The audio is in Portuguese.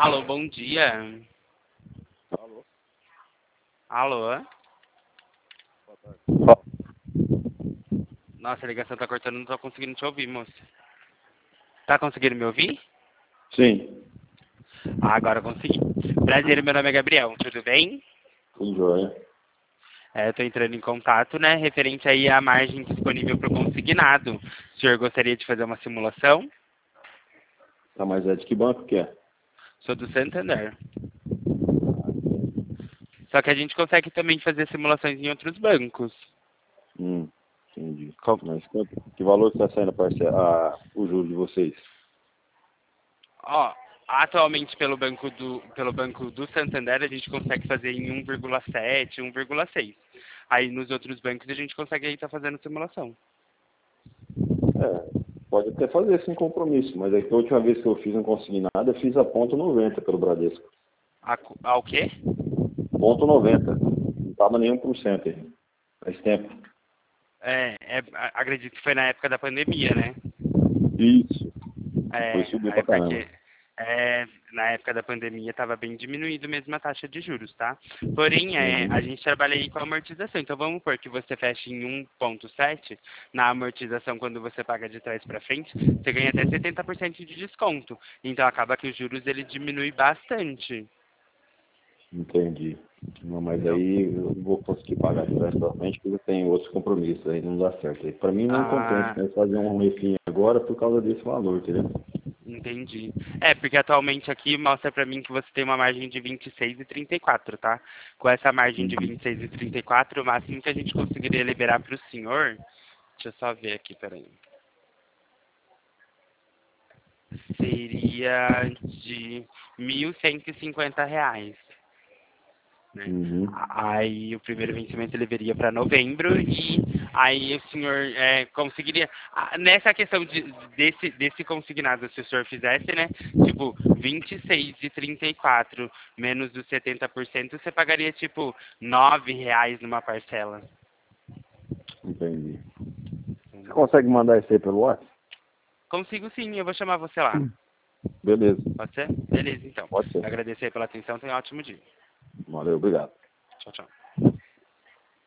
Alô, bom dia. Alô? Alô? Boa tarde. Nossa, a ligação tá cortando, não tô conseguindo te ouvir, moça. Tá conseguindo me ouvir? Sim, Ah, agora eu consegui. Prazer, meu nome é Gabriel, tudo bem? tudo jóia. Eu tô entrando em contato, né, referente aí à margem disponível para o consignado. O senhor gostaria de fazer uma simulação? Tá, mas é de que banco que é? Sou do Santander. Só que a gente consegue também fazer simulações em outros bancos. Entendi. Com- Mas que valor está saindo o juro de vocês? Ó, atualmente pelo banco do Santander a gente consegue fazer em 1,7, 1,6. Aí nos outros bancos a gente consegue aí estar fazendo simulação. Pode até fazer sem compromisso, mas é que a última vez que eu fiz não consegui nada, eu fiz a ponto 90 pelo Bradesco. Ao quê? Ponto 90. Não estava nenhum por cento aí. Faz tempo. Acredito que foi na época da pandemia, né? Isso. Foi subir Aí pra caramba. porque na época da pandemia estava bem diminuído mesmo a taxa de juros, tá? Porém, a Uhum. gente trabalha aí com amortização. Então vamos supor que você feche em 1,7, na amortização quando você paga de trás para frente, você ganha até 70% de desconto. Então acaba que os juros ele diminui bastante. Entendi. Não, mas Entendeu? aí eu não vou conseguir pagar de trás pra frente porque eu tenho outros compromissos, aí não dá certo. Aí, pra mim não compensa, Ah, né, fazer um refinho agora por causa desse valor, entendeu? entendi. Porque atualmente aqui mostra pra mim que você tem uma margem de 26,34, tá? Com essa margem de Uhum. 26,34, o máximo que a gente conseguiria liberar pro senhor, deixa eu só ver aqui, peraí. Seria de R$ 1.150, né? Uhum. Aí o primeiro vencimento ele viria para novembro e aí o senhor conseguiria nessa questão desse consignado, se o senhor fizesse, né, tipo 26,34 menos os 70%, você pagaria tipo R$ 9 numa parcela. Entendi. Você consegue mandar isso aí pelo WhatsApp? Consigo sim, eu vou chamar você lá. Beleza. Pode ser? Beleza, então. Pode ser. Agradecer pela atenção, tenha um ótimo dia. Valeu, obrigado. Tchau, tchau.